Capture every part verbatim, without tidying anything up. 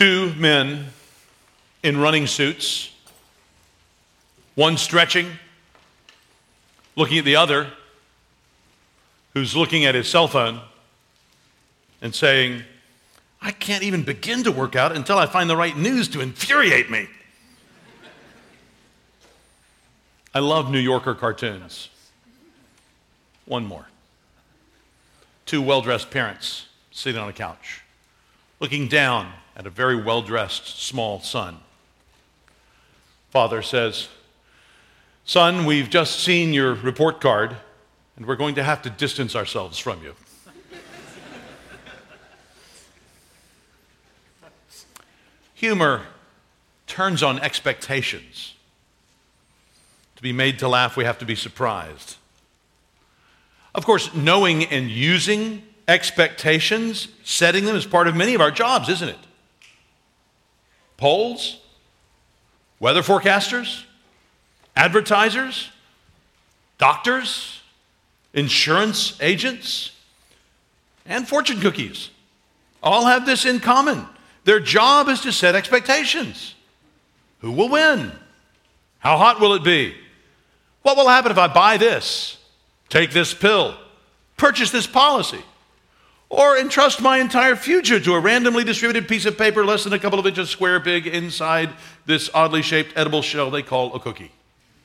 Two men in running suits, one stretching, looking at the other, who's looking at his cell phone and saying, I can't even begin to work out until I find the right news to infuriate me. I love New Yorker cartoons. One more. Two well-dressed parents sitting on a couch, looking down at a very well-dressed small son. Father says, son, we've just seen your report card, and we're going to have to distance ourselves from you. Humor turns on expectations. To be made to laugh, we have to be surprised. Of course, knowing and using expectations, setting them is part of many of our jobs, isn't it? Polls, weather forecasters, advertisers, doctors, insurance agents, and fortune cookies all have this in common. Their job is to set expectations. Who will win? How hot will it be? What will happen if I buy this, take this pill, purchase this policy, or entrust my entire future to a randomly distributed piece of paper less than a couple of inches square big inside this oddly shaped edible shell they call a cookie?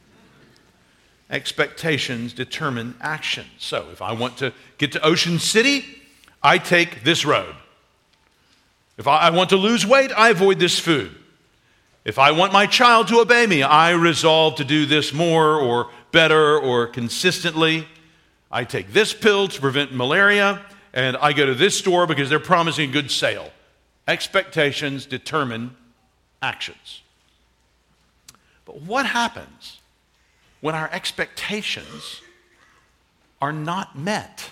Expectations determine action. So if I want to get to Ocean City, I take this road. If I want to lose weight, I avoid this food. If I want my child to obey me, I resolve to do this more or better or consistently. I take this pill to prevent malaria, and I go to this store because they're promising a good sale. Expectations determine actions. But what happens when our expectations are not met?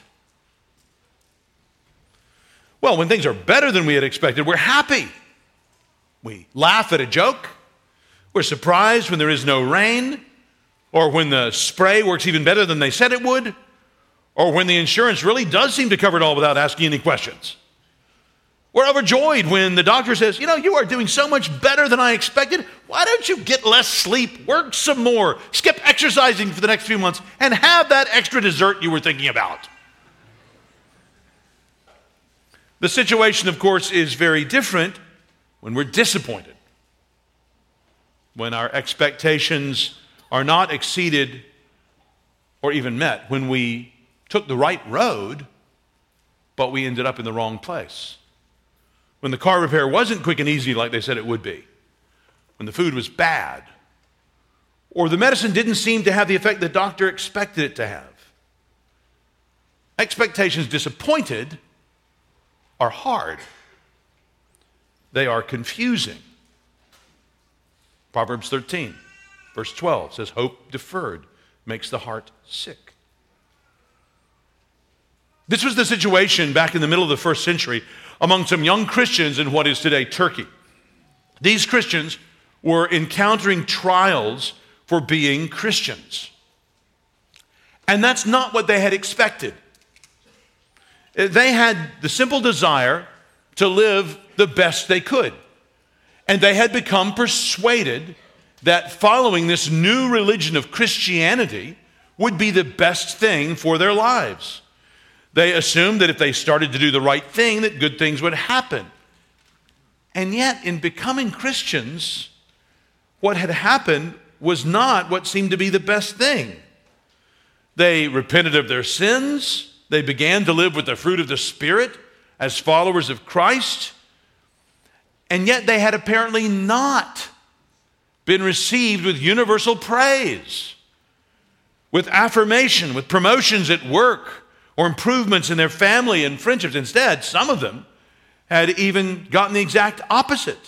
Well, when things are better than we had expected, we're happy. We laugh at a joke. We're surprised when there is no rain, or when the spray works even better than they said it would, or when the insurance really does seem to cover it all without asking any questions. We're overjoyed when the doctor says, you know, you are doing so much better than I expected. Why don't you get less sleep, work some more, skip exercising for the next few months, and have that extra dessert you were thinking about? The situation, of course, is very different when we're disappointed, when our expectations are not exceeded or even met, when we took the right road, but we ended up in the wrong place, when the car repair wasn't quick and easy like they said it would be, when the food was bad, or the medicine didn't seem to have the effect the doctor expected it to have. Expectations disappointed are hard. They are confusing. Proverbs thirteen, verse twelve says, hope deferred makes the heart sick. This was the situation back in the middle of the first century among some young Christians in what is today Turkey. These Christians were encountering trials for being Christians. And that's not what they had expected. They had the simple desire to live the best they could. And they had become persuaded that following this new religion of Christianity would be the best thing for their lives. They assumed that if they started to do the right thing, that good things would happen. And yet, in becoming Christians, what had happened was not what seemed to be the best thing. They repented of their sins. They began to live with the fruit of the Spirit as followers of Christ. And yet they had apparently not been received with universal praise, with affirmation, with promotions at work, or improvements in their family and friendships. Instead, some of them had even gotten the exact opposite.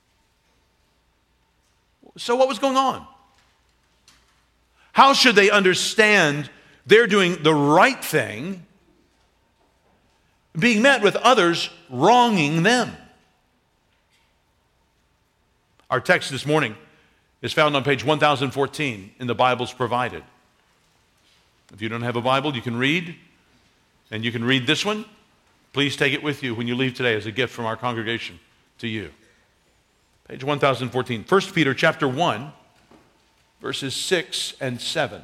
So what was going on? How should they understand they're doing the right thing, being met with others wronging them? Our text this morning is found on page one thousand fourteen in the Bibles provided. If you don't have a Bible, you can read, and you can read this one. Please take it with you when you leave today as a gift from our congregation to you. Page one thousand fourteen. First Peter chapter one, verses six and seven.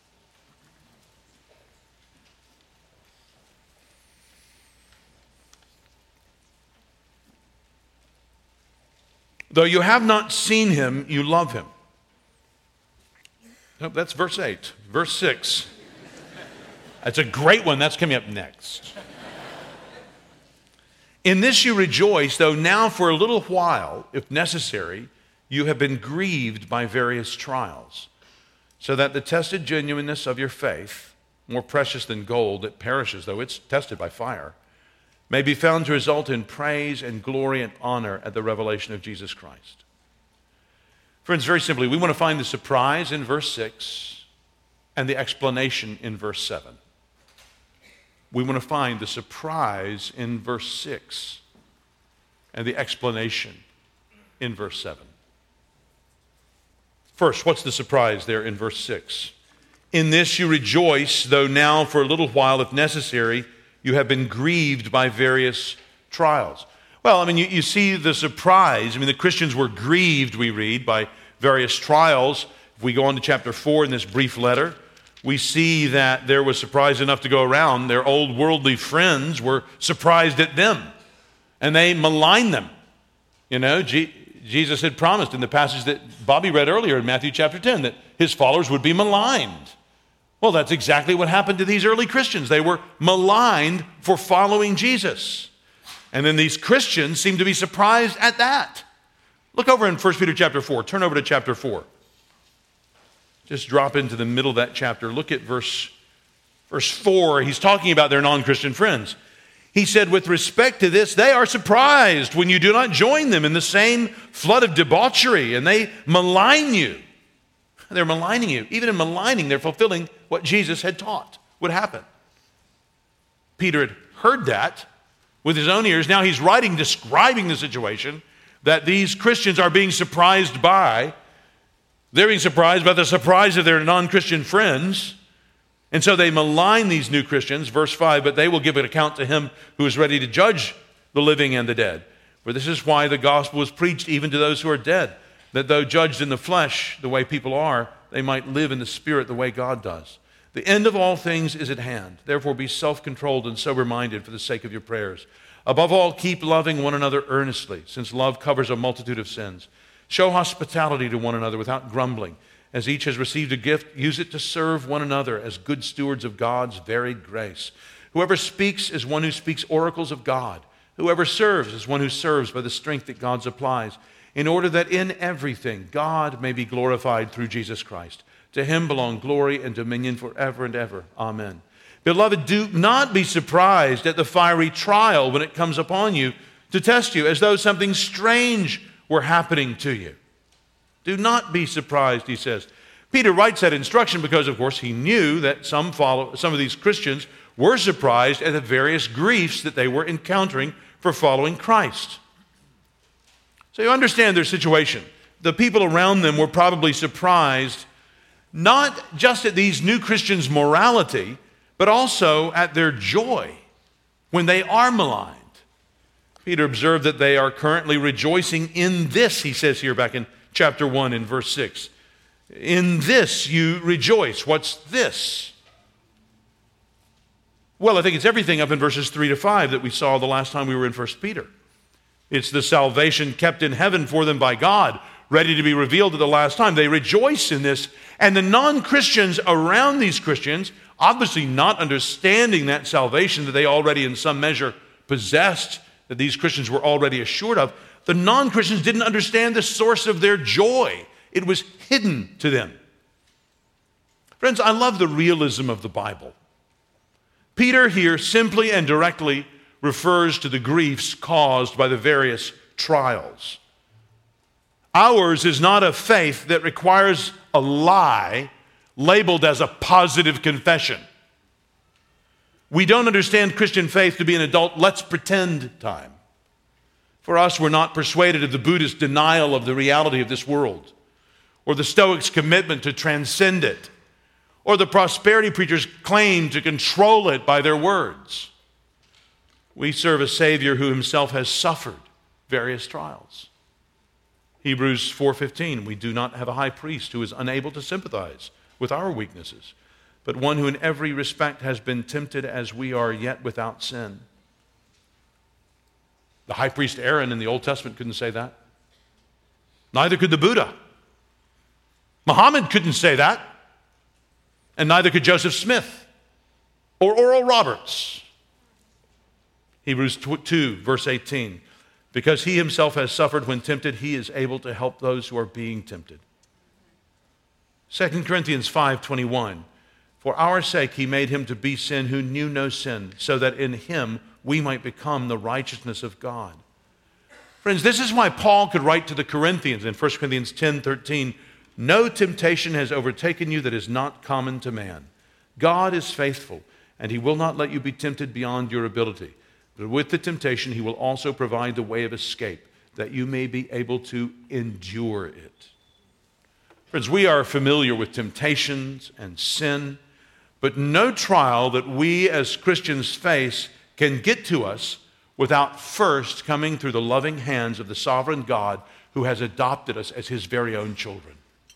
Though you have not seen him, you love him. No, that's verse eight. Verse six. That's a great one. That's coming up next. In this you rejoice, though now for a little while, if necessary, you have been grieved by various trials, so that the tested genuineness of your faith, more precious than gold that perishes, though it's tested by fire, may be found to result in praise and glory and honor at the revelation of Jesus Christ. Friends, very simply, we want to find the surprise in verse six and the explanation in verse seven. We want to find the surprise in verse six and the explanation in verse seven. First, what's the surprise there in verse six? In this you rejoice, though now for a little while, if necessary, you have been grieved by various trials. Well, I mean, you, you see the surprise. I mean, the Christians were grieved, we read, by various trials. If we go on to chapter four in this brief letter, we see that there was surprise enough to go around. Their old worldly friends were surprised at them, and they maligned them. You know, G- Jesus had promised in the passage that Bobby read earlier in Matthew chapter ten that his followers would be maligned. Well, that's exactly what happened to these early Christians. They were maligned for following Jesus. And then these Christians seem to be surprised at that. Look over in First Peter chapter four. Turn over to chapter four. Just drop into the middle of that chapter. Look at verse, verse four. He's talking about their non-Christian friends. He said, with respect to this, they are surprised when you do not join them in the same flood of debauchery, and they malign you. They're maligning you. Even in maligning, they're fulfilling what Jesus had taught would happen. Peter had heard that with his own ears. Now he's writing, describing the situation that these Christians are being surprised by. They're being surprised by the surprise of their non-Christian friends. And so they malign these new Christians. Verse five, but they will give an account to him who is ready to judge the living and the dead. For this is why the gospel was preached even to those who are dead, that though judged in the flesh the way people are, they might live in the spirit the way God does. The end of all things is at hand. Therefore be self-controlled and sober-minded for the sake of your prayers. Above all, keep loving one another earnestly, since love covers a multitude of sins. Show hospitality to one another without grumbling. As each has received a gift, use it to serve one another as good stewards of God's varied grace. Whoever speaks is one who speaks oracles of God. Whoever serves is one who serves by the strength that God supplies, in order that in everything God may be glorified through Jesus Christ. To him belong glory and dominion forever and ever. Amen. Beloved, do not be surprised at the fiery trial when it comes upon you to test you, as though something strange were happening to you. Do not be surprised, he says. Peter writes that instruction because, of course, he knew that some follow, some of these Christians were surprised at the various griefs that they were encountering for following Christ. So you understand their situation. The people around them were probably surprised not just at these new Christians' morality, but also at their joy when they are maligned. Peter observed that they are currently rejoicing in this, he says here back in chapter one in verse six. In this you rejoice. What's this? Well, I think it's everything up in verses three to five that we saw the last time we were in First Peter. It's the salvation kept in heaven for them by God, ready to be revealed at the last time. They rejoice in this. And the non-Christians around these Christians, obviously not understanding that salvation that they already in some measure possessed, that these Christians were already assured of, the non-Christians didn't understand the source of their joy. It was hidden to them. Friends, I love the realism of the Bible. Peter here simply and directly refers to the griefs caused by the various trials. Ours is not a faith that requires a lie labeled as a positive confession. We don't understand Christian faith to be an adult let's pretend time. For us, we're not persuaded of the Buddhist denial of the reality of this world, or the Stoics' commitment to transcend it, or the prosperity preachers' claim to control it by their words. We serve a Savior who himself has suffered various trials. Hebrews four fifteen, we do not have a high priest who is unable to sympathize with our weaknesses, but one who in every respect has been tempted as we are, yet without sin. The high priest Aaron in the Old Testament couldn't say that. Neither could the Buddha. Muhammad couldn't say that. And neither could Joseph Smith or Oral Roberts. Hebrews two, verse eighteen. Because he himself has suffered when tempted, he is able to help those who are being tempted. Second Corinthians five twenty-one. For our sake he made him to be sin who knew no sin, so that in him we might become the righteousness of God. Friends, this is why Paul could write to the Corinthians in First Corinthians ten thirteen, no temptation has overtaken you that is not common to man. God is faithful, and he will not let you be tempted beyond your ability. But with the temptation, he will also provide the way of escape, that you may be able to endure it. Friends, we are familiar with temptations and sin, but no trial that we as Christians face can get to us without first coming through the loving hands of the sovereign God who has adopted us as his very own children.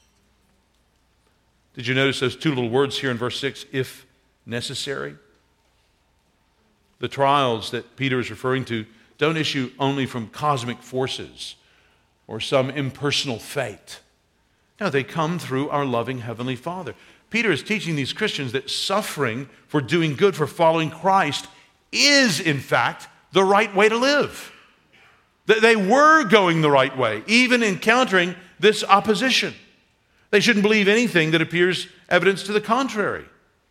Did you notice those two little words here in verse six, if necessary? The trials that Peter is referring to don't issue only from cosmic forces or some impersonal fate. No, they come through our loving Heavenly Father. Peter is teaching these Christians that suffering for doing good, for following Christ, is in fact the right way to live. That they were going the right way, even encountering this opposition. They shouldn't believe anything that appears evidence to the contrary.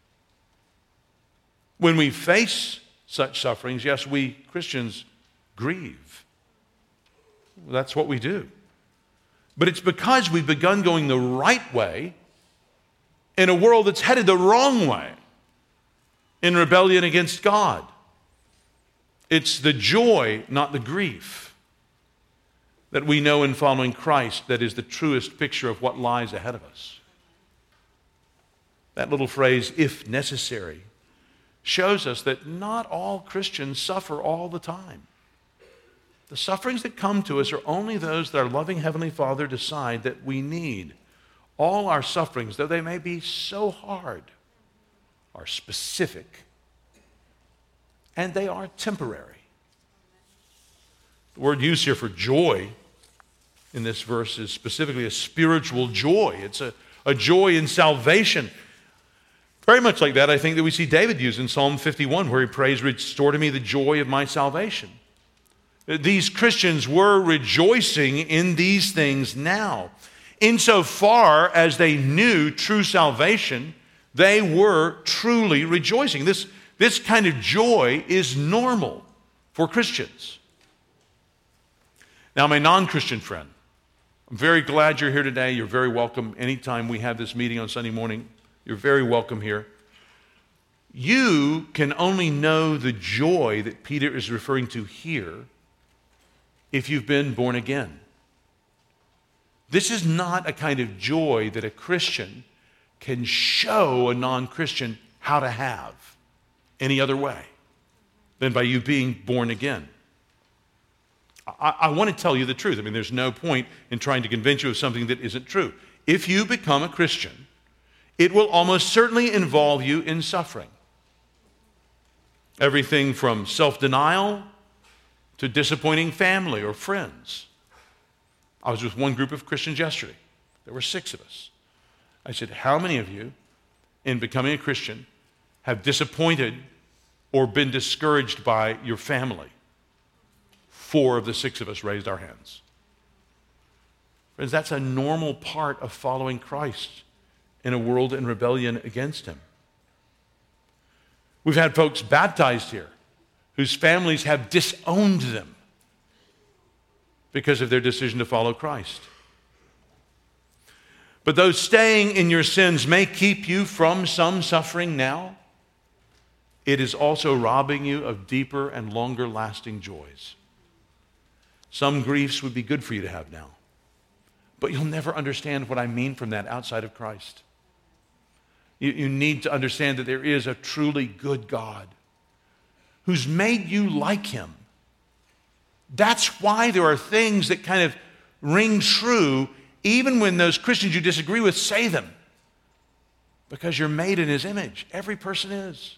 When we face such sufferings, yes, we Christians grieve. That's what we do. But it's because we've begun going the right way in a world that's headed the wrong way, in rebellion against God. It's the joy, not the grief, that we know in following Christ that is the truest picture of what lies ahead of us. That little phrase, if necessary, shows us that not all Christians suffer all the time. The sufferings that come to us are only those that our loving Heavenly Father decide that we need. All our sufferings, though they may be so hard, are specific, and they are temporary. The word used here for joy in this verse is specifically a spiritual joy. It's a, a joy in salvation. Very much like that, I think, that we see David use in Psalm fifty-one, where he prays, restore to me the joy of my salvation. These Christians were rejoicing in these things now. Insofar as they knew true salvation, they were truly rejoicing. This, this kind of joy is normal for Christians. Now, my non-Christian friend, I'm very glad you're here today. You're very welcome. Anytime we have this meeting on Sunday morning, you're very welcome here. You can only know the joy that Peter is referring to here if you've been born again. This is not a kind of joy that a Christian can show a non-Christian how to have any other way than by you being born again. I, I want to tell you the truth. I mean, there's no point in trying to convince you of something that isn't true. If you become a Christian, it will almost certainly involve you in suffering. Everything from self-denial to disappointing family or friends. I was with one group of Christians yesterday. There were six of us. I said, how many of you in becoming a Christian have disappointed or been discouraged by your family? Four of the six of us raised our hands. Friends, that's a normal part of following Christ in a world in rebellion against him. We've had folks baptized here whose families have disowned them because of their decision to follow Christ. But though staying in your sins may keep you from some suffering now, it is also robbing you of deeper and longer lasting joys. Some griefs would be good for you to have now, but you'll never understand what I mean from that outside of Christ. You, you need to understand that there is a truly good God who's made you like him. That's why there are things that kind of ring true even when those Christians you disagree with say them. Because you're made in his image. Every person is.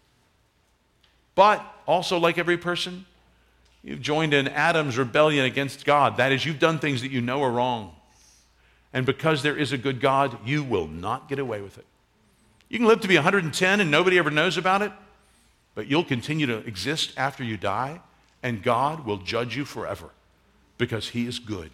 But also, like every person, you've joined in Adam's rebellion against God. That is, you've done things that you know are wrong. And because there is a good God, you will not get away with it. You can live to be one hundred ten and nobody ever knows about it, but you'll continue to exist after you die, and God will judge you forever because he is good.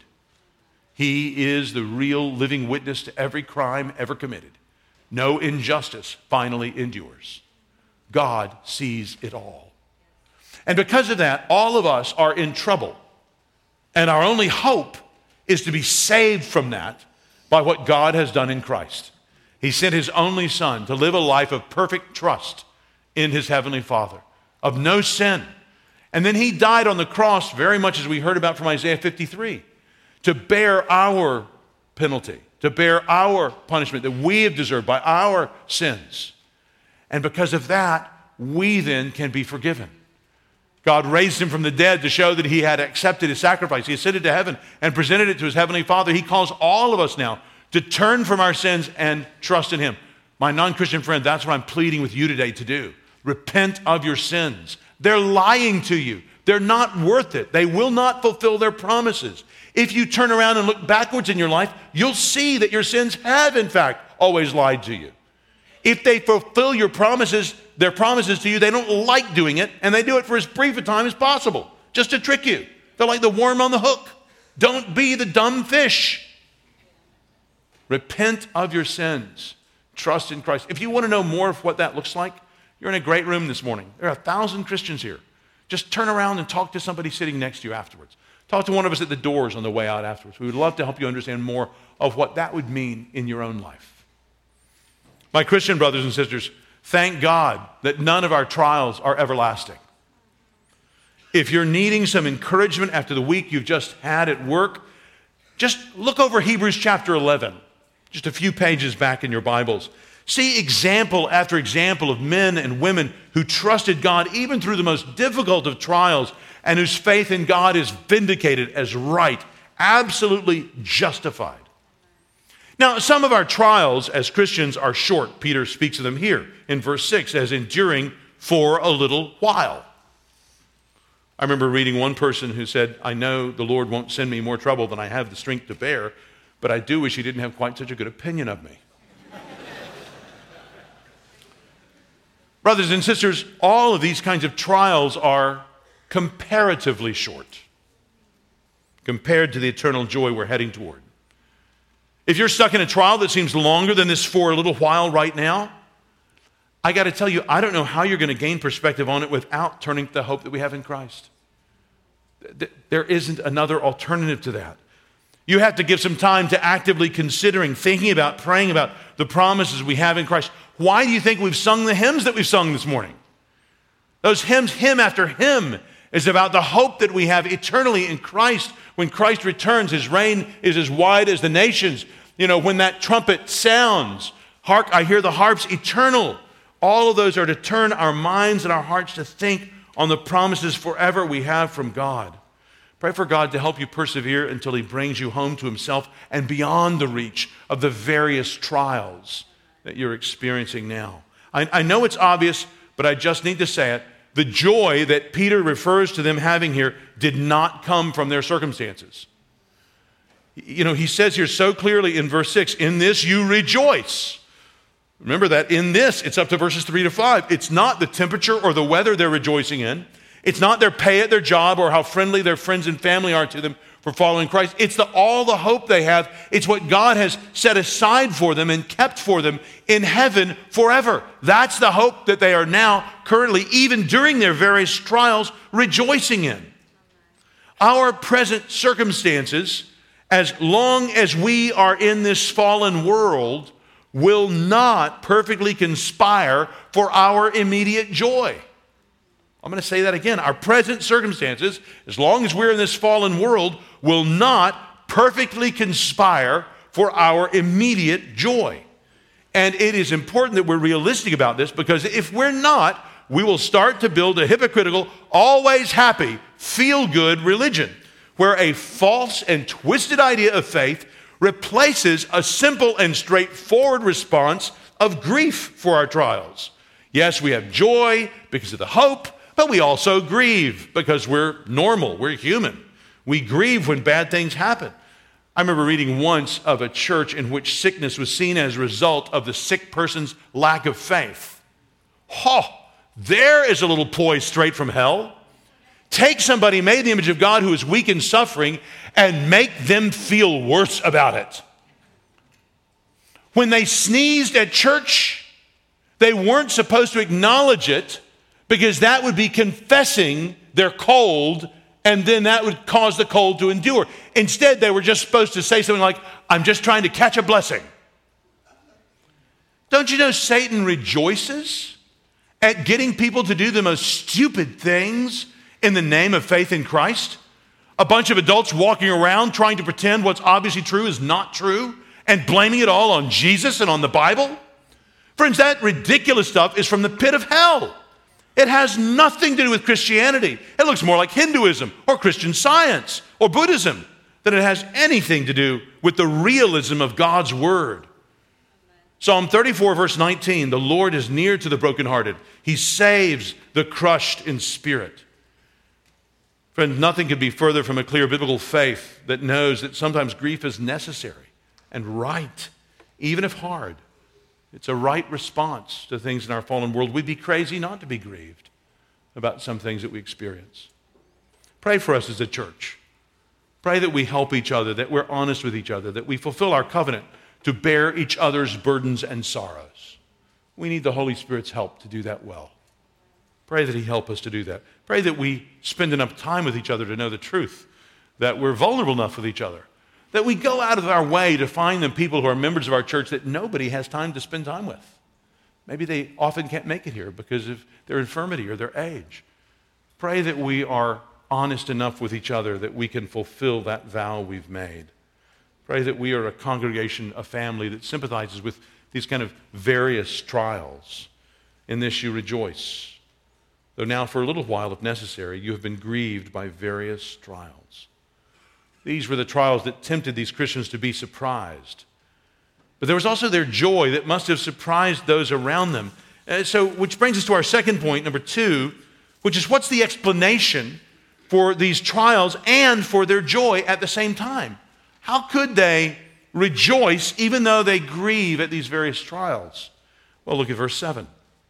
He is the real living witness to every crime ever committed. No injustice finally endures. God sees it all. And because of that, all of us are in trouble. And our only hope is to be saved from that by what God has done in Christ. He sent his only Son to live a life of perfect trust in his heavenly Father, of no sin. And then he died on the cross, very much as we heard about from Isaiah fifty-three, to bear our penalty, to bear our punishment that we have deserved by our sins. And because of that, we then can be forgiven. God raised him from the dead to show that he had accepted his sacrifice. He ascended to heaven and presented it to his heavenly Father. He calls all of us now to turn from our sins and trust in him. My non-Christian friend, that's what I'm pleading with you today to do. Repent of your sins. They're lying to you. They're not worth it. They will not fulfill their promises. If you turn around and look backwards in your life, you'll see that your sins have, in fact, always lied to you. If they fulfill your promises, their promises to you, they don't like doing it, and they do it for as brief a time as possible, just to trick you. They're like the worm on the hook. Don't be the dumb fish. Repent of your sins. Trust in Christ. If you want to know more of what that looks like, you're in a great room this morning. There are a thousand Christians here. Just turn around and talk to somebody sitting next to you afterwards. Talk to one of us at the doors on the way out afterwards. We would love to help you understand more of what that would mean in your own life. My Christian brothers and sisters, thank God that none of our trials are everlasting. If you're needing some encouragement after the week you've just had at work, just look over Hebrews chapter eleven, just a few pages back in your Bibles. See example after example of men and women who trusted God even through the most difficult of trials and whose faith in God is vindicated as right, absolutely justified. Now, some of our trials as Christians are short. Peter speaks of them here in verse six as enduring for a little while. I remember reading one person who said, I know the Lord won't send me more trouble than I have the strength to bear, but I do wish he didn't have quite such a good opinion of me. Brothers and sisters, all of these kinds of trials are comparatively short compared to the eternal joy we're heading toward. If you're stuck in a trial that seems longer than this for a little while right now, I got to tell you, I don't know how you're going to gain perspective on it without turning to the hope that we have in Christ. There isn't another alternative to that. You have to give some time to actively considering, thinking about, praying about the promises we have in Christ. Why do you think we've sung the hymns that we've sung this morning? Those hymns, hymn after hymn, is about the hope that we have eternally in Christ. When Christ returns, his reign is as wide as the nations. You know, when that trumpet sounds, hark, I hear the harps eternal. All of those are to turn our minds and our hearts to think on the promises forever we have from God. Pray for God to help you persevere until he brings you home to himself and beyond the reach of the various trials that you're experiencing now. I, I know it's obvious, but I just need to say it. The joy that Peter refers to them having here did not come from their circumstances. You know, he says here so clearly in verse six, in this you rejoice. Remember that in this, it's up to verses three to five. It's not the temperature or the weather they're rejoicing in. It's not their pay at their job or how friendly their friends and family are to them for following Christ. It's the, all the hope they have. It's what God has set aside for them and kept for them in heaven forever. That's the hope that they are now currently, even during their various trials, rejoicing in. Our present circumstances, as long as we are in this fallen world, will not perfectly conspire for our immediate joy. I'm going to say that again. Our present circumstances, as long as we're in this fallen world, will not perfectly conspire for our immediate joy. And it is important that we're realistic about this, because if we're not, we will start to build a hypocritical, always happy, feel-good religion where a false and twisted idea of faith replaces a simple and straightforward response of grief for our trials. Yes, we have joy because of the hope, but we also grieve because we're normal, we're human. We grieve when bad things happen. I remember reading once of a church in which sickness was seen as a result of the sick person's lack of faith. Oh, there is a little ploy straight from hell. Take somebody made in the image of God who is weak and suffering and make them feel worse about it. When they sneezed at church, they weren't supposed to acknowledge it because that would be confessing their cold, and then that would cause the cold to endure. Instead, they were just supposed to say something like, I'm just trying to catch a blessing. Don't you know Satan rejoices at getting people to do the most stupid things in the name of faith in Christ? A bunch of adults walking around trying to pretend what's obviously true is not true and blaming it all on Jesus and on the Bible. Friends, that ridiculous stuff is from the pit of hell. It has nothing to do with Christianity. It looks more like Hinduism or Christian Science or Buddhism than it has anything to do with the realism of God's word. Psalm thirty-four, verse nineteen, the Lord is near to the brokenhearted. He saves the crushed in spirit. Friend, nothing could be further from a clear biblical faith that knows that sometimes grief is necessary and right, even if hard. It's a right response to things in our fallen world. We'd be crazy not to be grieved about some things that we experience. Pray for us as a church. Pray that we help each other, that we're honest with each other, that we fulfill our covenant to bear each other's burdens and sorrows. We need the Holy Spirit's help to do that well. Pray that He help us to do that. Pray that we spend enough time with each other to know the truth, that we're vulnerable enough with each other, that we go out of our way to find them people who are members of our church that nobody has time to spend time with. Maybe they often can't make it here because of their infirmity or their age. Pray that we are honest enough with each other that we can fulfill that vow we've made. Pray that we are a congregation, a family that sympathizes with these kind of various trials. In this you rejoice, though now for a little while, if necessary, you have been grieved by various trials. These were the trials that tempted these Christians to be surprised. But there was also their joy that must have surprised those around them. Uh, so, which brings us to our second point, number two, which is what's the explanation for these trials and for their joy at the same time? How could they rejoice even though they grieve at these various trials? Well, look at verse seven.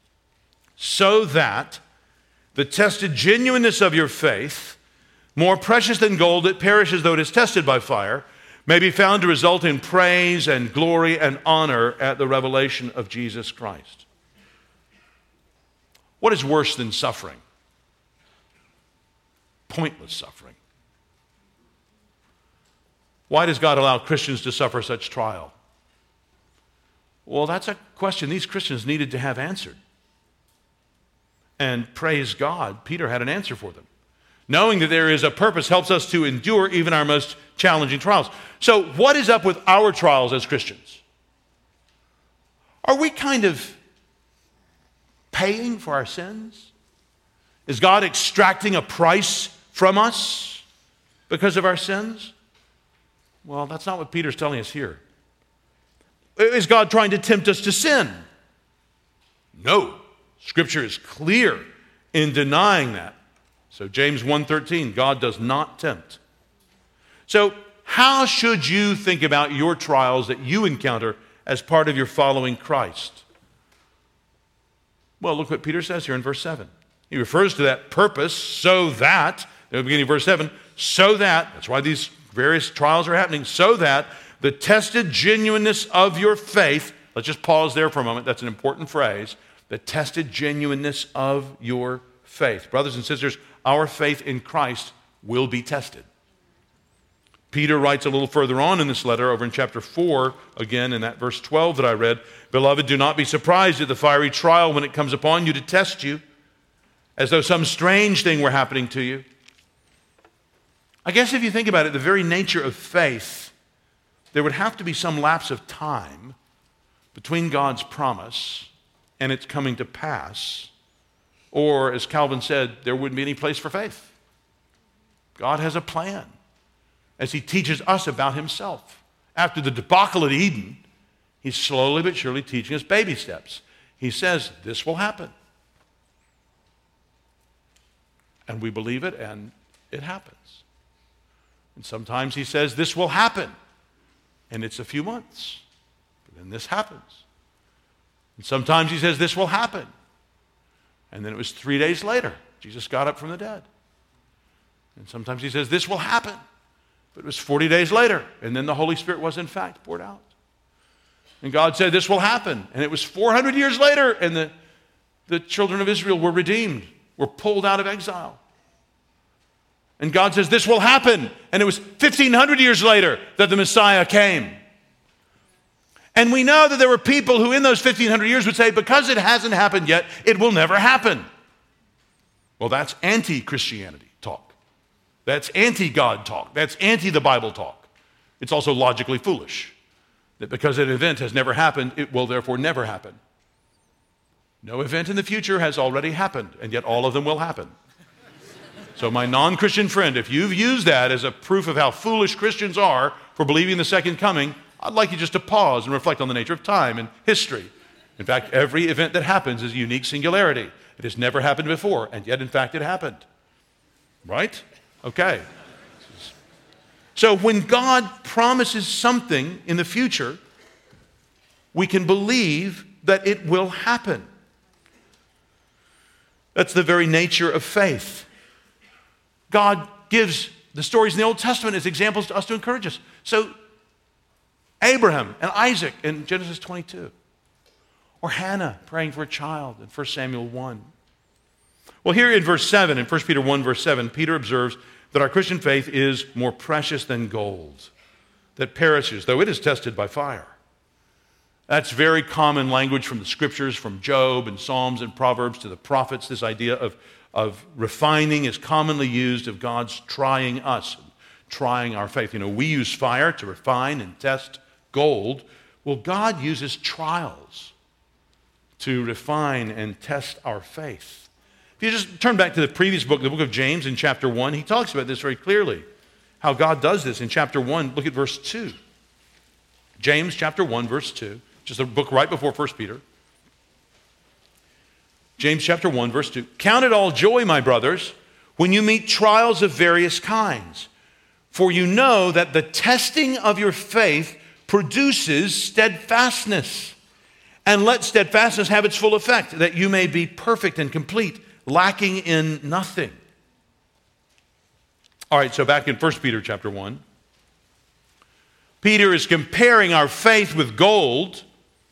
So that the tested genuineness of your faith, more precious than gold that perishes though it is tested by fire, may be found to result in praise and glory and honor at the revelation of Jesus Christ. What is worse than suffering? Pointless suffering. Why does God allow Christians to suffer such trial? Well, that's a question these Christians needed to have answered. And praise God, Peter had an answer for them. Knowing that there is a purpose helps us to endure even our most challenging trials. So what is up with our trials as Christians? Are we kind of paying for our sins? Is God extracting a price from us because of our sins? Well, that's not what Peter's telling us here. Is God trying to tempt us to sin? No. Scripture is clear in denying that. So James one thirteen, God does not tempt. So how should you think about your trials that you encounter as part of your following Christ? Well, look what Peter says here in verse seven. He refers to that purpose, so that, at the beginning of verse seven, so that, that's why these various trials are happening, so that the tested genuineness of your faith, let's just pause there for a moment, that's an important phrase, the tested genuineness of your faith. Brothers and sisters, our faith in Christ will be tested. Peter writes a little further on in this letter, over in chapter four, again in that verse twelve that I read, Beloved, do not be surprised at the fiery trial when it comes upon you to test you, as though some strange thing were happening to you. I guess if you think about it, the very nature of faith, there would have to be some lapse of time between God's promise and its coming to pass. Or, as Calvin said, there wouldn't be any place for faith. God has a plan. as he teaches us about himself. After the debacle at Eden, he's slowly but surely teaching us baby steps. He says, this will happen. And we believe it, and it happens. And sometimes he says, this will happen. And it's a few months. But then this happens. And sometimes he says, this will happen. And then it was three days later, Jesus got up from the dead. And sometimes he says, this will happen. But it was forty days later, and then the Holy Spirit was in fact poured out. And God said, this will happen. And it was four hundred years later, and the, the children of Israel were redeemed, were pulled out of exile. And God says, this will happen. And it was fifteen hundred years later that the Messiah came. And we know that there were people who in those fifteen hundred years would say, because it hasn't happened yet, it will never happen. Well, that's anti-Christianity talk. That's anti-God talk. That's anti-the Bible talk. It's also logically foolish that because an event has never happened, it will therefore never happen. No event in the future has already happened, and yet all of them will happen. So my non-Christian friend, if you've used that as a proof of how foolish Christians are for believing the second coming, I'd like you just to pause and reflect on the nature of time and history. In fact, every event that happens is a unique singularity. It has never happened before, and yet in fact it happened. Right? Okay. So when God promises something in the future, we can believe that it will happen. That's the very nature of faith. God gives the stories in the Old Testament as examples to us to encourage us. So Abraham and Isaac in Genesis twenty-two, or Hannah praying for a child in First Samuel one. Well, here in verse seven, in First Peter one, verse seven, Peter observes that our Christian faith is more precious than gold, that perishes, though it is tested by fire. That's very common language from the scriptures, from Job and Psalms and Proverbs to the prophets. This idea of, of refining is commonly used of God's trying us, trying our faith. You know, we use fire to refine and test gold. Well, God uses trials to refine and test our faith. If you just turn back to the previous book, the book of James in chapter one, he talks about this very clearly, how God does this. In chapter one, look at verse two. James chapter one, verse two, just a book right before First Peter. James chapter one, verse two. Count it all joy, my brothers, when you meet trials of various kinds, for you know that the testing of your faith produces steadfastness. And let steadfastness have its full effect, that you may be perfect and complete, lacking in nothing. All right, so back in First Peter chapter one, Peter is comparing our faith with gold,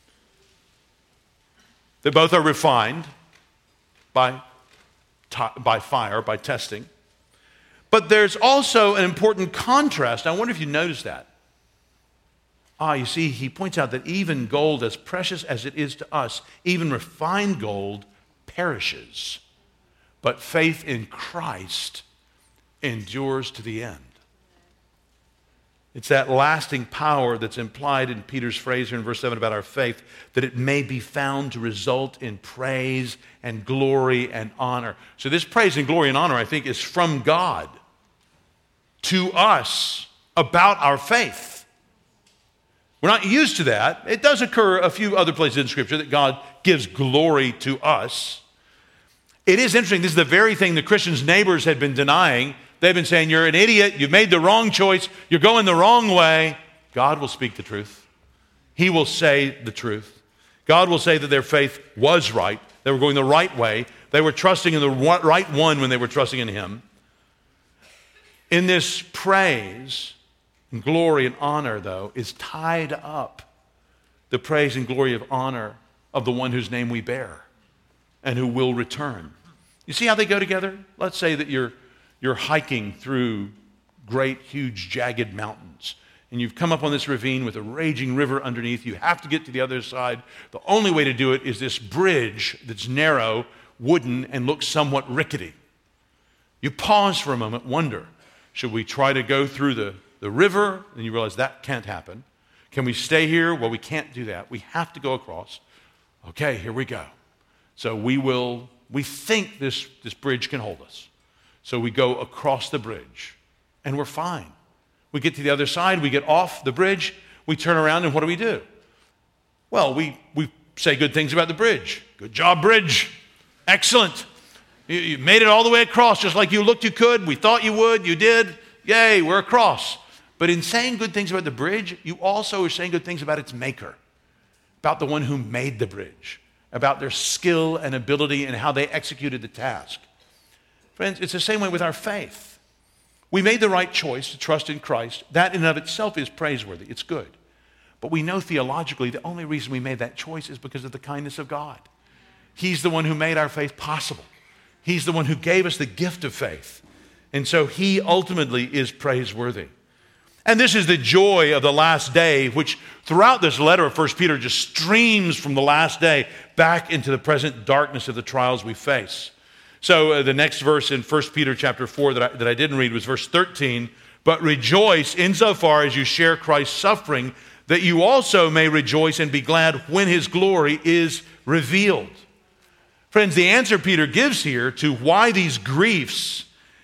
that both are refined by, by fire, by testing. But there's also an important contrast. I wonder if you noticed that. Ah, you see, he points out that even gold, as precious as it is to us, even refined gold perishes. But faith in Christ endures to the end. It's that lasting power that's implied in Peter's phrase here in verse seven about our faith, that it may be found to result in praise and glory and honor. So this praise and glory and honor, I think, is from God to us about our faith. We're not used to that. It does occur a few other places in Scripture that God gives glory to us. It is interesting. This is the very thing the Christians' neighbors had been denying. They've been saying, you're an idiot. You've made the wrong choice. You're going the wrong way. God will speak the truth. He will say the truth. God will say that their faith was right. They were going the right way. They were trusting in the right one when they were trusting in Him. In this praise and glory and honor, though, is tied up the praise and glory of honor of the one whose name we bear and who will return. You see how they go together? Let's say that you're, you're hiking through great, huge, jagged mountains, and you've come up on this ravine with a raging river underneath. You have to get to the other side. The only way to do it is this bridge that's narrow, wooden, and looks somewhat rickety. You pause for a moment, wonder, should we try to go through the the river? And you realize that can't happen. Can we stay here? Well, we can't do that. We have to go across. Okay, here we go. So we will, we think this, this bridge can hold us. So we go across the bridge, and we're fine. We get to the other side, we get off the bridge, we turn around, and what do we do? Well, we, we say good things about the bridge. Good job, bridge. Excellent. You, you made it all the way across just like you looked you could. We thought you would. You did. Yay, we're across. But in saying good things about the bridge, you also are saying good things about its maker, about the one who made the bridge, about their skill and ability and how they executed the task. Friends, it's the same way with our faith. We made the right choice to trust in Christ. That in and of itself is praiseworthy. It's good. But we know theologically the only reason we made that choice is because of the kindness of God. He's the one who made our faith possible. He's the one who gave us the gift of faith. And so he ultimately is praiseworthy. And this is the joy of the last day, which throughout this letter of First Peter just streams from the last day back into the present darkness of the trials we face. So uh, the next verse in First Peter chapter four that I, that I didn't read was verse thirteen. But rejoice insofar as you share Christ's suffering, that you also may rejoice and be glad when his glory is revealed. Friends, the answer Peter gives here to why these griefs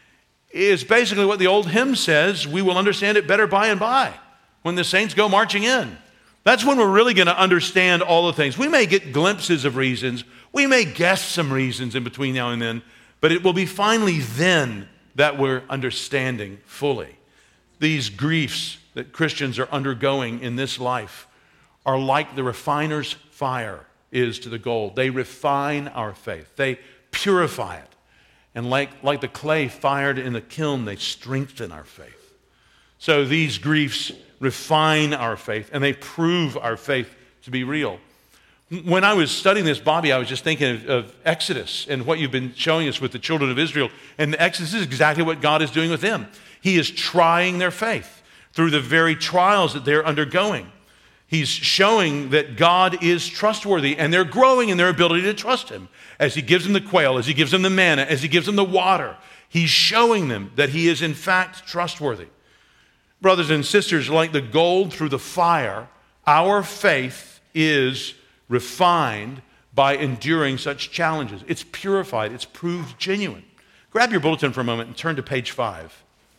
is basically what the old hymn says. We will understand it better by and by, when the saints go marching in. That's when we're really going to understand all the things. We may get glimpses of reasons. We may guess some reasons in between now and then, but it will be finally then that we're understanding fully. These griefs that Christians are undergoing in this life are like the refiner's fire is to the gold. They refine our faith. They purify it. And like, like the clay fired in the kiln, they strengthen our faith. So these griefs refine our faith, and they prove our faith to be real. When I was studying this, Bobby, I was just thinking of, of Exodus and what you've been showing us with the children of Israel. And the Exodus is exactly what God is doing with them. He is trying their faith through the very trials that they're undergoing. He's showing that God is trustworthy, and they're growing in their ability to trust him. As he gives them the quail, as he gives them the manna, as he gives them the water, he's showing them that he is in fact trustworthy. Brothers and sisters, like the gold through the fire, our faith is refined by enduring such challenges. It's purified, it's proved genuine. Grab your bulletin for a moment and turn to page five.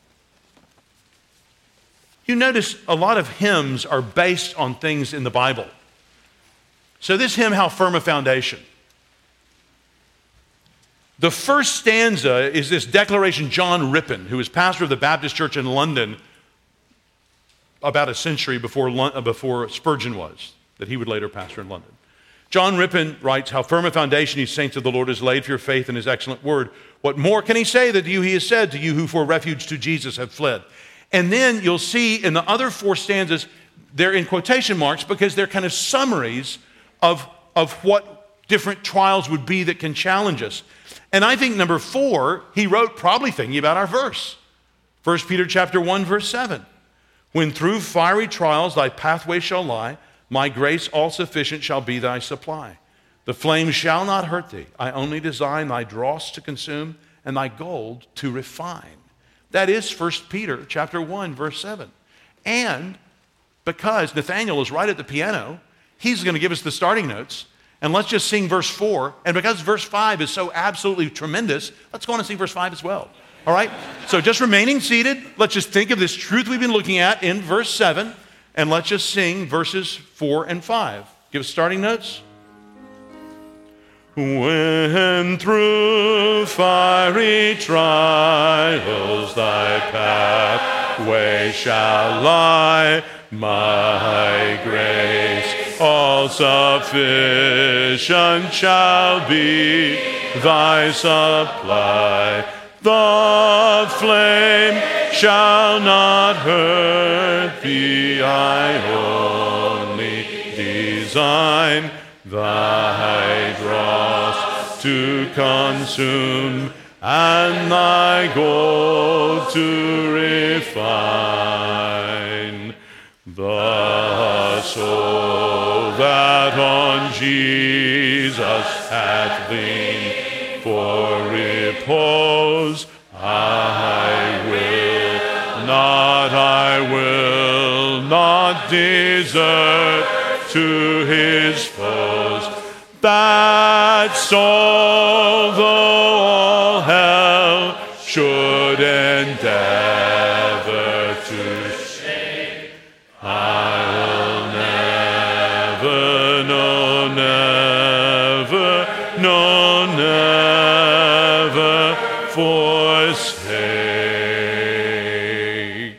You notice a lot of hymns are based on things in the Bible. So this hymn, How Firm a Foundation. The first stanza is this declaration John Rippon, who was pastor of the Baptist Church in London about a century before, before Spurgeon was, that he would later pastor in London. John Rippon writes, how firm a foundation, ye saints of the Lord, is laid for your faith in his excellent word. What more can he say that to you he has said, to you who for refuge to Jesus have fled? And then you'll see in the other four stanzas, they're in quotation marks because they're kind of summaries of, of what different trials would be that can challenge us. And I think number four, he wrote probably thinking about our verse. First Peter chapter one, verse seven. When through fiery trials thy pathway shall lie, my grace all sufficient shall be thy supply. The flame shall not hurt thee. I only design thy dross to consume and thy gold to refine. That is First Peter chapter one, verse seven. And because Nathaniel is right at the piano, he's going to give us the starting notes. And let's just sing verse four. And because verse five is so absolutely tremendous, let's go on and sing verse five as well. All right? So just remaining seated, let's just think of this truth we've been looking at in verse seven, and let's just sing verses four and five. Give us starting notes. When through fiery trials thy pathway shall lie, my grace all sufficient shall be thy supply. The flame shall not hurt thee, I only design thy dross to consume and thy gold to refine. The soul that on Jesus hath leaned for repose, I will not, I will not desert to his foes. That soul, though all hell should endeavor to I will never, no, never, no, never forsake.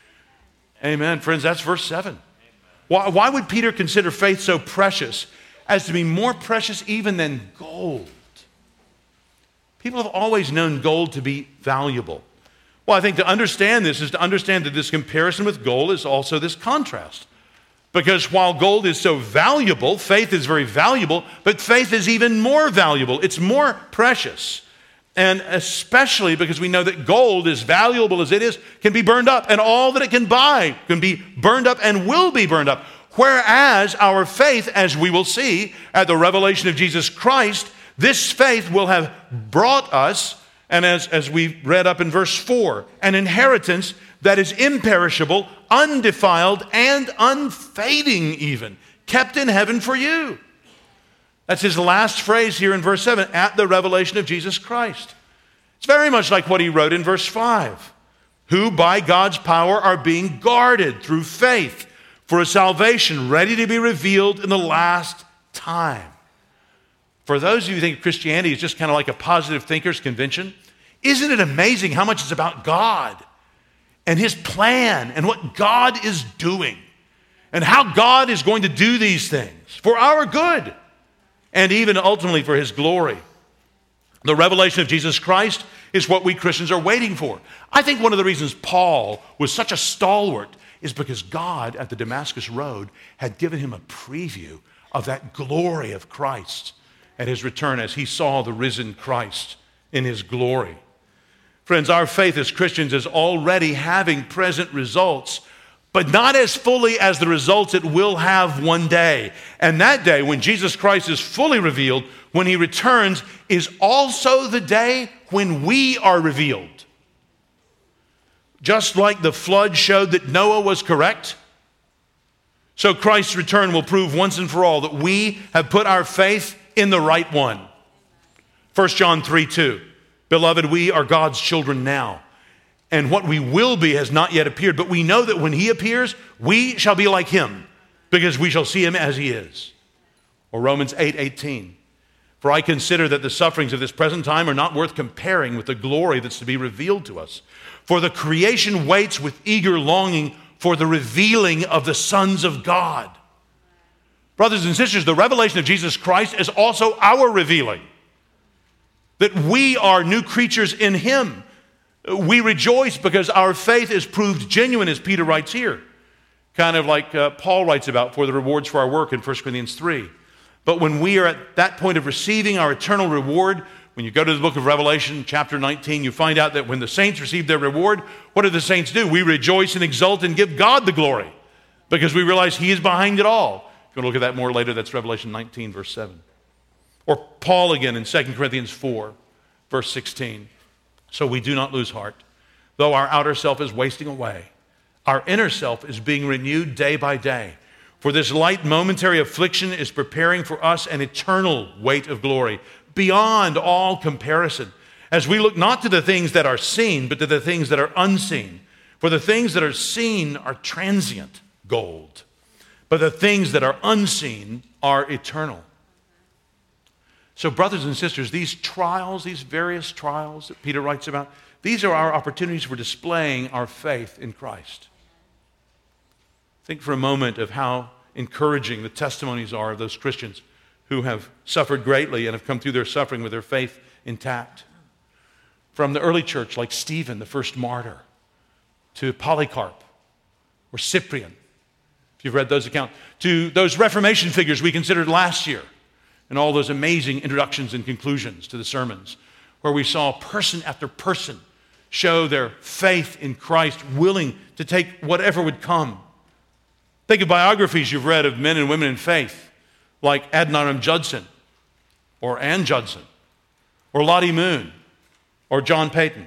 Amen. Friends, that's verse seven. Why, why would Peter consider faith so precious as to be more precious even than gold? People have always known gold to be valuable. Well, I think to understand this is to understand that this comparison with gold is also this contrast. Because while gold is so valuable, faith is very valuable, but faith is even more valuable. It's more precious. And especially because we know that gold, as valuable as it is, can be burned up. And all that it can buy can be burned up and will be burned up. Whereas our faith, as we will see at the revelation of Jesus Christ, this faith will have brought us, and as, as we read up in verse four, an inheritance that is imperishable, undefiled, and unfading even, kept in heaven for you. That's his last phrase here in verse seven, at the revelation of Jesus Christ. It's very much like what he wrote in verse five, who by God's power are being guarded through faith for a salvation ready to be revealed in the last time. For those of you who think Christianity is just kind of like a positive thinkers convention, isn't it amazing how much it's about God and his plan and what God is doing and how God is going to do these things for our good and even ultimately for his glory. The revelation of Jesus Christ is what we Christians are waiting for. I think one of the reasons Paul was such a stalwart is because God at the Damascus Road had given him a preview of that glory of Christ at his return as he saw the risen Christ in his glory. Friends, our faith as Christians is already having present results, but not as fully as the results it will have one day. And that day, when Jesus Christ is fully revealed, when he returns, is also the day when we are revealed. Just like the flood showed that Noah was correct, so Christ's return will prove once and for all that we have put our faith in the right one. First John three two, beloved, we are God's children now, and what we will be has not yet appeared, but we know that when he appears, we shall be like him, because we shall see him as he is. Or Romans eight eighteen, for I consider that the sufferings of this present time are not worth comparing with the glory that's to be revealed to us. For the creation waits with eager longing for the revealing of the sons of God. Brothers and sisters, the revelation of Jesus Christ is also our revealing. That we are new creatures in him. We rejoice because our faith is proved genuine, as Peter writes here. Kind of like uh, Paul writes about for the rewards for our work in First Corinthians three. But when we are at that point of receiving our eternal reward, when you go to the book of Revelation, chapter nineteen, you find out that when the saints receive their reward, what do the saints do? We rejoice and exult and give God the glory because we realize he is behind it all. You're going to look at that more later. That's Revelation nineteen, verse seven. Or Paul again in Second Corinthians four, verse sixteen. So we do not lose heart. Though our outer self is wasting away, our inner self is being renewed day by day. For this light momentary affliction is preparing for us an eternal weight of glory beyond all comparison, as we look not to the things that are seen, but to the things that are unseen. For the things that are seen are transient, gold, but the things that are unseen are eternal. So brothers and sisters, these trials, these various trials that Peter writes about, these are our opportunities for displaying our faith in Christ. Think for a moment of how encouraging the testimonies are of those Christians who have suffered greatly and have come through their suffering with their faith intact. From the early church, like Stephen, the first martyr, to Polycarp or Cyprian, if you've read those accounts, to those Reformation figures we considered last year, and all those amazing introductions and conclusions to the sermons, where we saw person after person show their faith in Christ, willing to take whatever would come. Think of biographies you've read of men and women in faith, like Adoniram Judson, or Ann Judson, or Lottie Moon, or John Payton,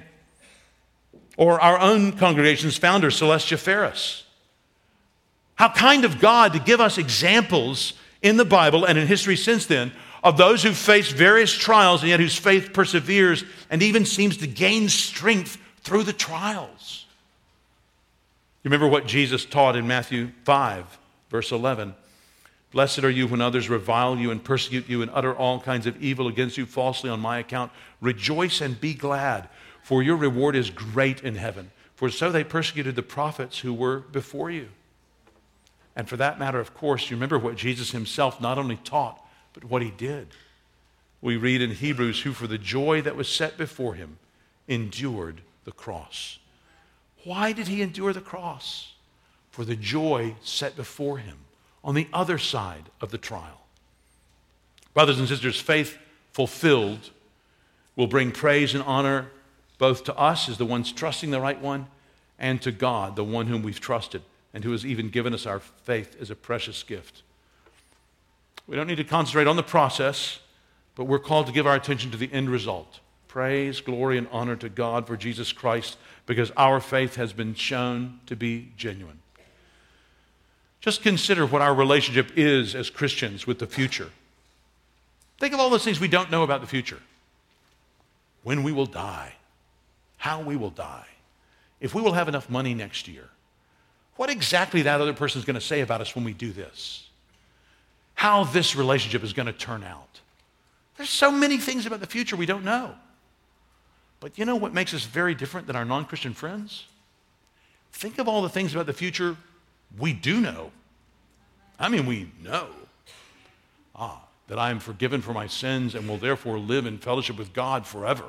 or our own congregation's founder, Celestia Ferris. How kind of God to give us examples in the Bible and in history since then of those who faced various trials and yet whose faith perseveres and even seems to gain strength through the trials. You remember what Jesus taught in Matthew five, verse eleven. Blessed are you when others revile you and persecute you and utter all kinds of evil against you falsely on my account. Rejoice and be glad, for your reward is great in heaven. For so they persecuted the prophets who were before you. And for that matter, of course, you remember what Jesus himself not only taught, but what he did. We read in Hebrews, who for the joy that was set before him endured the cross. Why did he endure the cross? For the joy set before him on the other side of the trial. Brothers and sisters, faith fulfilled will bring praise and honor both to us as the ones trusting the right one and to God, the one whom we've trusted and who has even given us our faith as a precious gift. We don't need to concentrate on the process, but we're called to give our attention to the end result. Praise, glory, and honor to God for Jesus Christ, because our faith has been shown to be genuine. Just consider what our relationship is as Christians with the future. Think of all those things we don't know about the future. When we will die, how we will die, if we will have enough money next year, what exactly that other person is going to say about us when we do this, how this relationship is going to turn out. There's so many things about the future we don't know. But you know what makes us very different than our non-Christian friends? Think of all the things about the future we do know. I mean, we know. Ah, that I am forgiven for my sins and will therefore live in fellowship with God forever.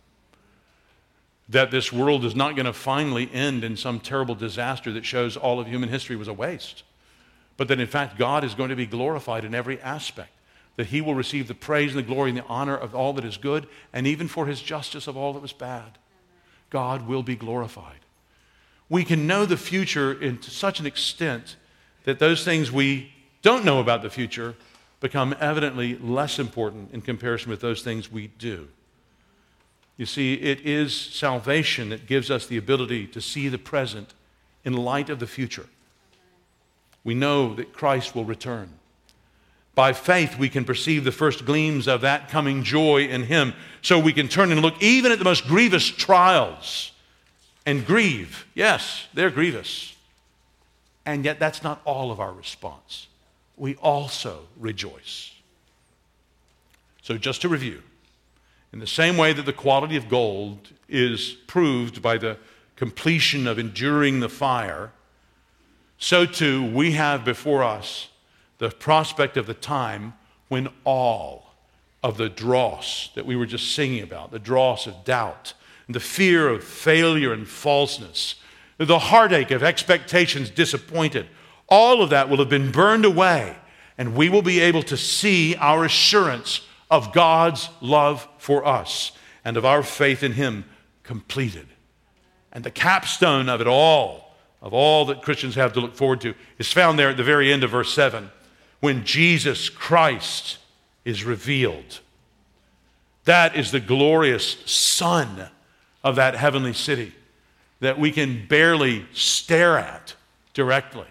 That this world is not going to finally end in some terrible disaster that shows all of human history was a waste. But that in fact God is going to be glorified in every aspect. That he will receive the praise and the glory and the honor of all that is good, and even for his justice of all that was bad. God will be glorified. We can know the future in to such an extent that those things we don't know about the future become evidently less important in comparison with those things we do. You see, it is salvation that gives us the ability to see the present in light of the future. We know that Christ will return. By faith, we can perceive the first gleams of that coming joy in him, so we can turn and look even at the most grievous trials and grieve. Yes, they're grievous. And yet that's not all of our response. We also rejoice. So just to review, in the same way that the quality of gold is proved by the completion of enduring the fire, so too we have before us the prospect of the time when all of the dross that we were just singing about, the dross of doubt, and the fear of failure and falseness, the heartache of expectations disappointed, all of that will have been burned away, and we will be able to see our assurance of God's love for us and of our faith in him completed. And the capstone of it all, of all that Christians have to look forward to, is found there at the very end of verse seven, when Jesus Christ is revealed. That is the glorious sun of that heavenly city that we can barely stare at directly.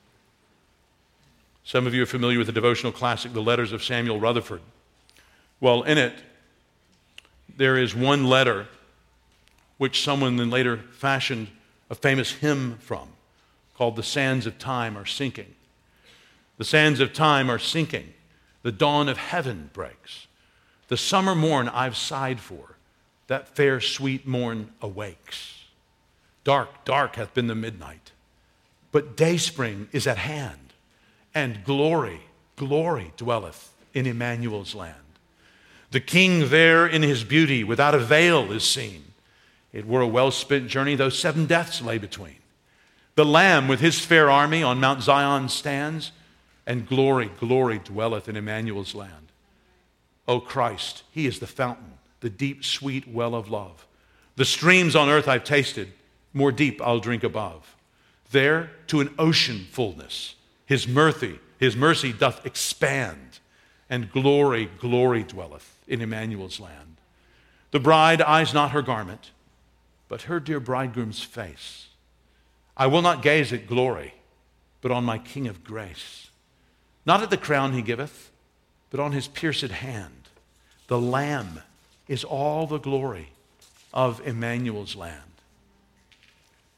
Some of you are familiar with the devotional classic, The Letters of Samuel Rutherford. Well, in it, there is one letter which someone then later fashioned a famous hymn from, called The Sands of Time Are Sinking. The sands of time are sinking. The dawn of heaven breaks. The summer morn I've sighed for, that fair sweet morn awakes. Dark, dark hath been the midnight, but dayspring is at hand, and glory, glory dwelleth in Emmanuel's land. The King there in his beauty without a veil is seen. It were a well-spent journey, though seven deaths lay between. The Lamb with his fair army on Mount Zion stands, and glory, glory dwelleth in Emmanuel's land. O Christ, he is the fountain, the deep, sweet well of love. The streams on earth I've tasted, more deep I'll drink above. There to an ocean fullness, his mercy, his mercy doth expand, and glory, glory dwelleth in Emmanuel's land. The bride eyes not her garment, but her dear bridegroom's face. I will not gaze at glory, but on my King of grace. Not at the crown he giveth, but on his pierced hand. The Lamb is all the glory of Emmanuel's land.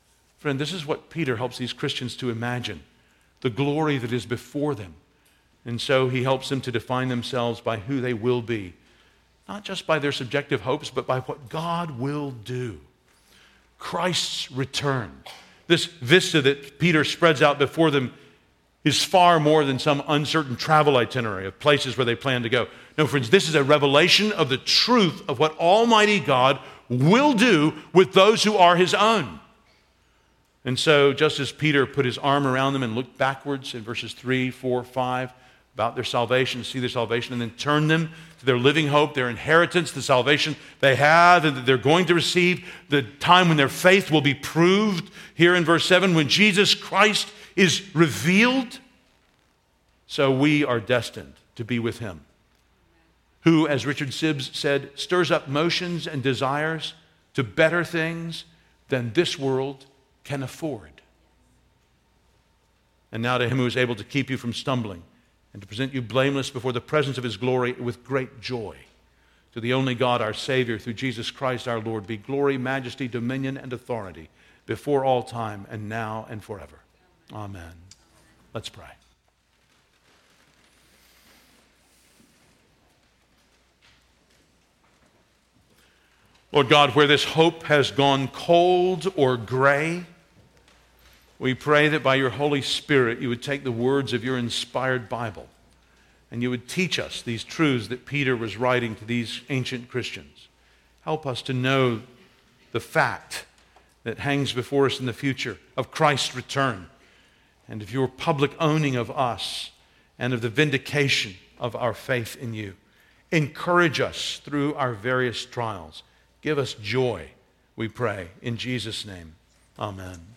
Friend, this is what Peter helps these Christians to imagine, the glory that is before them. And so he helps them to define themselves by who they will be, not just by their subjective hopes, but by what God will do. Christ's return. This vista that Peter spreads out before them is far more than some uncertain travel itinerary of places where they plan to go. No, friends, this is a revelation of the truth of what Almighty God will do with those who are His own. And so, just as Peter put his arm around them and looked backwards in verses three, four, five, about their salvation, see their salvation, and then turn them to their living hope, their inheritance, the salvation they have, and that they're going to receive, the time when their faith will be proved, here in verse seven, when Jesus Christ is revealed. So we are destined to be with Him, who, as Richard Sibbes said, stirs up motions and desires to better things than this world can afford. And now to Him who is able to keep you from stumbling and to present you blameless before the presence of His glory with great joy. To the only God, our Savior, through Jesus Christ our Lord, be glory, majesty, dominion, and authority before all time and now and forever. Amen. Let's pray. Lord God, where this hope has gone cold or gray, we pray that by your Holy Spirit you would take the words of your inspired Bible and you would teach us these truths that Peter was writing to these ancient Christians. Help us to know the fact that hangs before us in the future of Christ's return and of your public owning of us and of the vindication of our faith in you. Encourage us through our various trials. Give us joy, we pray, in Jesus' name. Amen.